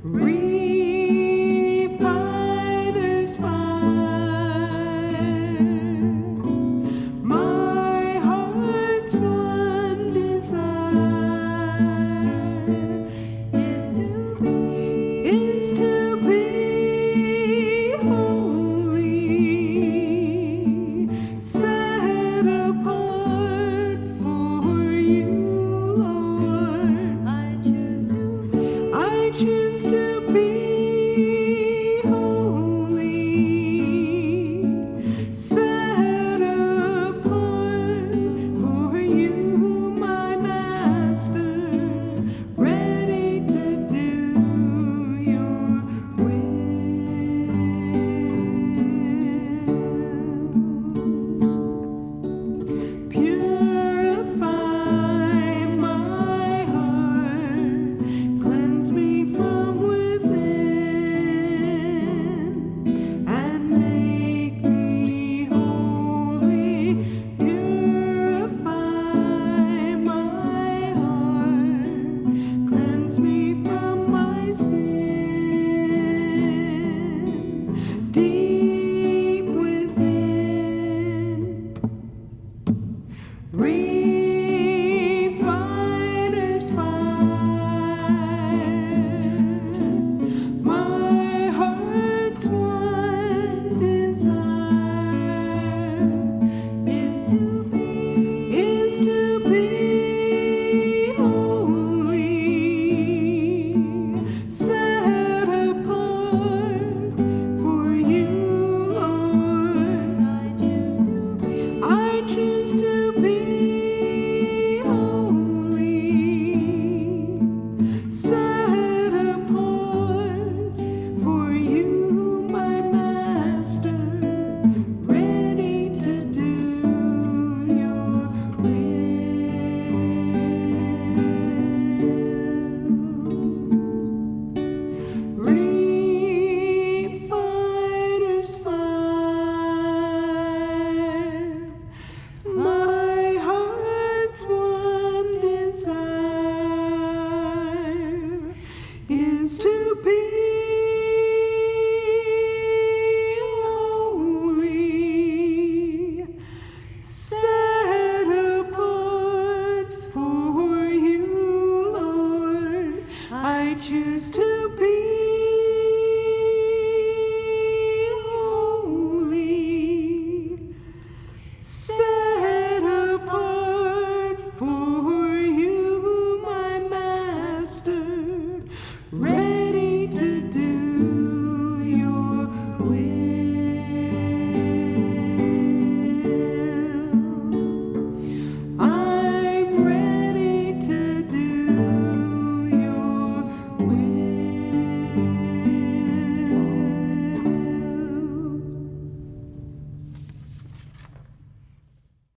Refiner's fire. My heart's one desire is to be holy, set apart for you, Lord. I choose to be holy, set apart for you, my Master, ready to do your will. Purify my heart, cleanse me from within, and make me holy. Purify my heart, cleanse me from my sin, deep within. Refiner's fire. My heart's one desire is to be holy, set apart for you, Lord. I choose to be holy, set apart for you, my Master, ready to do your will. Refiner's fire. My heart's one desire is to be holy, set apart for you, Lord. I choose to be